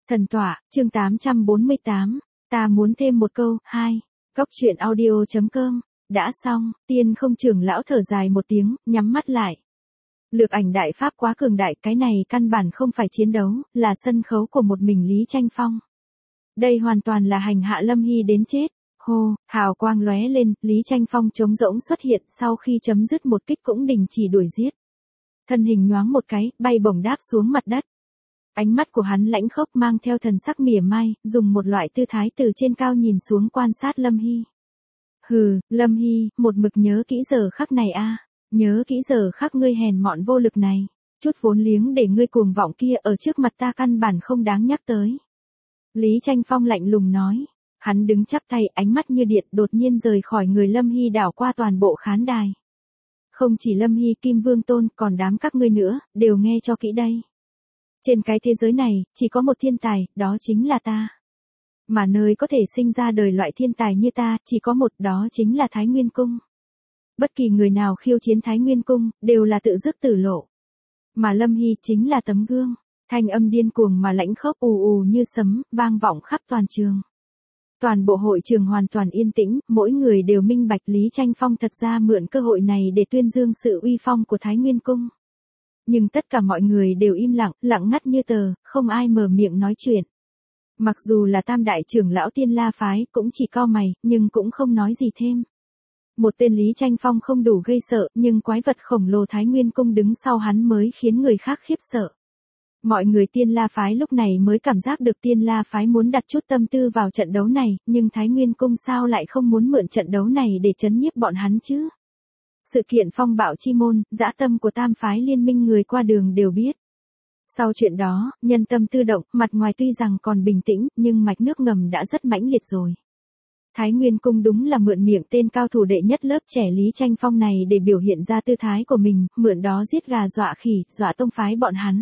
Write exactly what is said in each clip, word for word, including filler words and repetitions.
Thần tọa, chương tám trăm bốn mươi tám, ta muốn thêm một câu, hai. Góc truyện audio.com, đã xong, Tiên Không trưởng lão thở dài một tiếng, nhắm mắt lại. Lược ảnh đại pháp quá cường đại, cái này căn bản không phải chiến đấu, là sân khấu của một mình Lý Tranh Phong. Đây hoàn toàn là hành hạ Lâm Hy đến chết. Hô, hào quang lóe lên, Lý Tranh Phong trống rỗng xuất hiện, sau khi chấm dứt một kích cũng đình chỉ đuổi giết. Thân hình nhoáng một cái, bay bổng đáp xuống mặt đất. Ánh mắt của hắn lãnh khốc mang theo thần sắc mỉa mai, dùng một loại tư thái từ trên cao nhìn xuống quan sát Lâm Hy. Hừ, Lâm Hy, một mực nhớ kỹ giờ khắc này a, nhớ kỹ giờ khắc ngươi hèn mọn vô lực này, chút vốn liếng để ngươi cuồng vọng kia ở trước mặt ta căn bản không đáng nhắc tới. Lý Tranh Phong lạnh lùng nói, hắn đứng chắp tay, ánh mắt như điện đột nhiên rời khỏi người Lâm Hy đảo qua toàn bộ khán đài. Không chỉ Lâm Hy, Kim Vương Tôn, còn đám các ngươi nữa, đều nghe cho kỹ đây. Trên cái thế giới này, chỉ có một thiên tài, đó chính là ta. Mà nơi có thể sinh ra đời loại thiên tài như ta, chỉ có một, đó chính là Thái Nguyên Cung. Bất kỳ người nào khiêu chiến Thái Nguyên Cung, đều là tự dứt tử lộ. Mà Lâm Hy chính là tấm gương, thanh âm điên cuồng mà lãnh khốc ù ù như sấm, vang vọng khắp toàn trường. Toàn bộ hội trường hoàn toàn yên tĩnh, mỗi người đều minh bạch Lý Tranh Phong thật ra mượn cơ hội này để tuyên dương sự uy phong của Thái Nguyên Cung. Nhưng tất cả mọi người đều im lặng, lặng ngắt như tờ, không ai mở miệng nói chuyện. Mặc dù là tam đại trưởng lão Tiên La Phái cũng chỉ cau mày, nhưng cũng không nói gì thêm. Một tên Lý Tranh Phong không đủ gây sợ, nhưng quái vật khổng lồ Thái Nguyên Cung đứng sau hắn mới khiến người khác khiếp sợ. Mọi người Tiên La Phái lúc này mới cảm giác được Tiên La Phái muốn đặt chút tâm tư vào trận đấu này, nhưng Thái Nguyên Cung sao lại không muốn mượn trận đấu này để trấn nhiếp bọn hắn chứ? Sự kiện phong bạo chi môn, dã tâm của tam phái liên minh người qua đường đều biết. Sau chuyện đó, nhân tâm tư động, mặt ngoài tuy rằng còn bình tĩnh, nhưng mạch nước ngầm đã rất mãnh liệt rồi. Thái Nguyên Cung đúng là mượn miệng tên cao thủ đệ nhất lớp trẻ Lý Tranh Phong này để biểu hiện ra tư thái của mình, mượn đó giết gà dọa khỉ, dọa tông phái bọn hắn.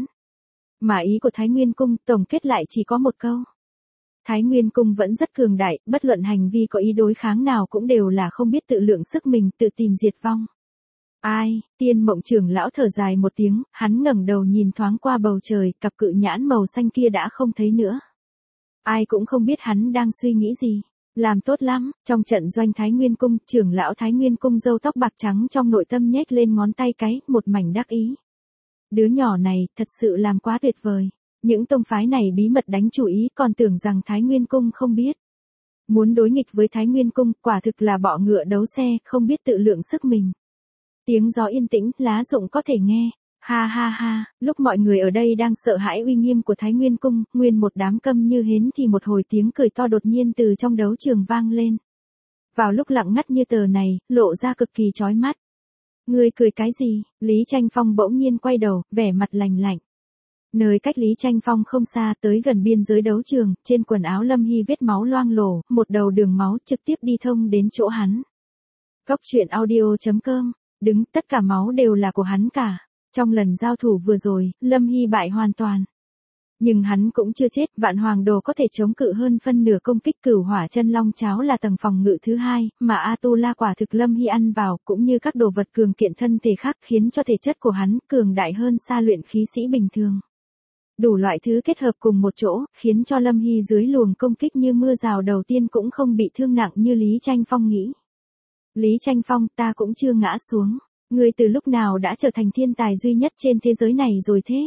Mà ý của Thái Nguyên Cung tổng kết lại chỉ có một câu. Thái Nguyên Cung vẫn rất cường đại, bất luận hành vi có ý đối kháng nào cũng đều là không biết tự lượng sức mình, tự tìm diệt vong. Ai, Tiên Mộng trưởng lão thở dài một tiếng, hắn ngẩng đầu nhìn thoáng qua bầu trời, cặp cự nhãn màu xanh kia đã không thấy nữa. Ai cũng không biết hắn đang suy nghĩ gì. Làm tốt lắm, trong trận doanh Thái Nguyên Cung, trưởng lão Thái Nguyên Cung râu tóc bạc trắng trong nội tâm nhếch lên ngón tay cái, một mảnh đắc ý. Đứa nhỏ này, thật sự làm quá tuyệt vời. Những tông phái này bí mật đánh chủ ý còn tưởng rằng Thái Nguyên Cung không biết. Muốn đối nghịch với Thái Nguyên Cung, quả thực là bọ ngựa đấu xe, không biết tự lượng sức mình. Tiếng gió yên tĩnh, lá rụng có thể nghe. Ha ha ha, lúc mọi người ở đây đang sợ hãi uy nghiêm của Thái Nguyên Cung, nguyên một đám câm như hến thì một hồi tiếng cười to đột nhiên từ trong đấu trường vang lên. Vào lúc lặng ngắt như tờ này, lộ ra cực kỳ chói mắt. Ngươi cười cái gì? Lý Tranh Phong bỗng nhiên quay đầu, vẻ mặt lạnh lạnh. Nơi cách Lý Tranh Phong không xa, tới gần biên giới đấu trường, trên quần áo Lâm Hy vết máu loang lổ, một đầu đường máu trực tiếp đi thông đến chỗ hắn. Góc truyện audio.com, đứng, tất cả máu đều là của hắn cả. Trong lần giao thủ vừa rồi, Lâm Hy bại hoàn toàn. Nhưng hắn cũng chưa chết, Vạn Hoàng Đồ có thể chống cự hơn phân nửa công kích Cửu Hỏa Chân Long Cháo là tầng phòng ngự thứ hai, mà A-tu-la quả thực Lâm Hy ăn vào, cũng như các đồ vật cường kiện thân thể khác khiến cho thể chất của hắn cường đại hơn xa luyện khí sĩ bình thường. Đủ loại thứ kết hợp cùng một chỗ, khiến cho Lâm Hy dưới luồng công kích như mưa rào đầu tiên cũng không bị thương nặng như Lý Tranh Phong nghĩ. Lý Tranh Phong, ta cũng chưa ngã xuống. Ngươi từ lúc nào đã trở thành thiên tài duy nhất trên thế giới này rồi thế?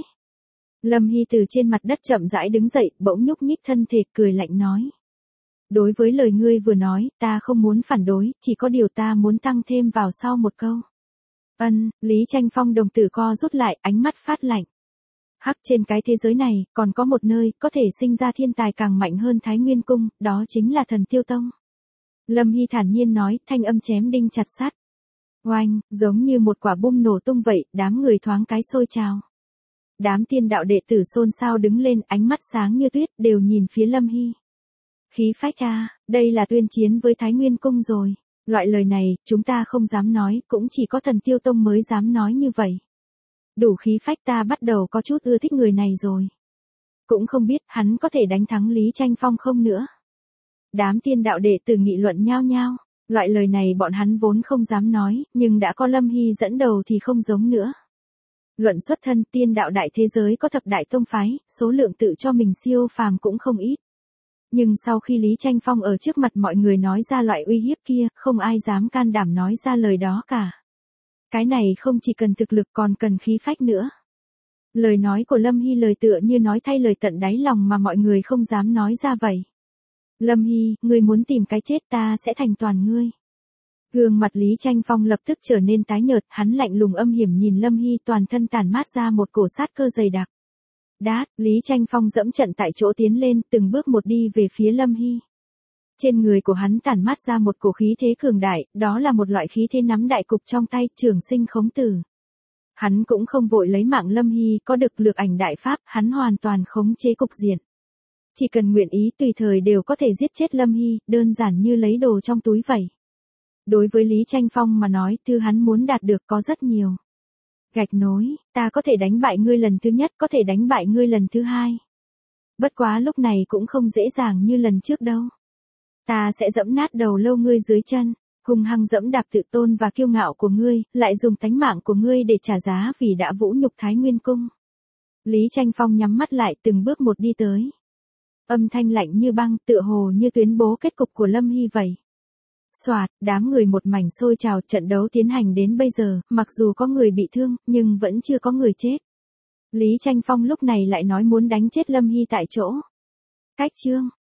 Lâm Hy từ trên mặt đất chậm rãi đứng dậy, bỗng nhúc nhích thân thể, cười lạnh nói. Đối với lời ngươi vừa nói, ta không muốn phản đối, chỉ có điều ta muốn tăng thêm vào sau một câu. Ân, Lý Tranh Phong đồng tử co rút lại, ánh mắt phát lạnh. Hắc, trên cái thế giới này, còn có một nơi, có thể sinh ra thiên tài càng mạnh hơn Thái Nguyên Cung, đó chính là Thần Tiêu Tông. Lâm Hy thản nhiên nói, thanh âm chém đinh chặt sắt. Oanh, giống như một quả bom nổ tung vậy, đám người thoáng cái sôi trào. Đám tiên đạo đệ tử xôn xao đứng lên, ánh mắt sáng như tuyết, đều nhìn phía Lâm Hy. Khí phách a, đây là tuyên chiến với Thái Nguyên Cung rồi. Loại lời này, chúng ta không dám nói, cũng chỉ có Thần Tiêu Tông mới dám nói như vậy. Đủ khí phách, ta bắt đầu có chút ưa thích người này rồi. Cũng không biết hắn có thể đánh thắng Lý Tranh Phong không nữa. Đám tiên đạo đệ tử nghị luận nhao nhao. Loại lời này bọn hắn vốn không dám nói, nhưng đã có Lâm Hy dẫn đầu thì không giống nữa. Luận xuất thân tiên đạo đại thế giới có thập đại tông phái, số lượng tự cho mình siêu phàm cũng không ít. Nhưng sau khi Lý Tranh Phong ở trước mặt mọi người nói ra loại uy hiếp kia, không ai dám can đảm nói ra lời đó cả. Cái này không chỉ cần thực lực còn cần khí phách nữa. Lời nói của Lâm Hy lời tựa như nói thay lời tận đáy lòng mà mọi người không dám nói ra vậy. Lâm Hy, ngươi muốn tìm cái chết ta sẽ thành toàn ngươi. Gương mặt Lý Tranh Phong lập tức trở nên tái nhợt, hắn lạnh lùng âm hiểm nhìn Lâm Hy toàn thân tản mát ra một cổ sát cơ dày đặc. Đát, Lý Tranh Phong dẫm trận tại chỗ tiến lên, từng bước một đi về phía Lâm Hy. Trên người của hắn tản mát ra một cổ khí thế cường đại, đó là một loại khí thế nắm đại cục trong tay, trường sinh khống tử. Hắn cũng không vội lấy mạng Lâm Hy, có được lược ảnh đại pháp, hắn hoàn toàn khống chế cục diện. Chỉ cần nguyện ý tùy thời đều có thể giết chết Lâm Hy, đơn giản như lấy đồ trong túi vậy. Đối với Lý Tranh Phong mà nói, thứ hắn muốn đạt được có rất nhiều. Gạch nối, ta có thể đánh bại ngươi lần thứ nhất, có thể đánh bại ngươi lần thứ hai. Bất quá lúc này cũng không dễ dàng như lần trước đâu. Ta sẽ dẫm nát đầu lâu ngươi dưới chân, hung hăng dẫm đạp tự tôn và kiêu ngạo của ngươi, lại dùng tánh mạng của ngươi để trả giá vì đã vũ nhục Thái Nguyên Cung. Lý Tranh Phong nhắm mắt lại từng bước một đi tới. Âm thanh lạnh như băng, tựa hồ như tuyên bố kết cục của Lâm Hy vậy. Soạt, đám người một mảnh sôi trào, trận đấu tiến hành đến bây giờ, mặc dù có người bị thương, nhưng vẫn chưa có người chết. Lý Tranh Phong lúc này lại nói muốn đánh chết Lâm Hy tại chỗ. Cách chương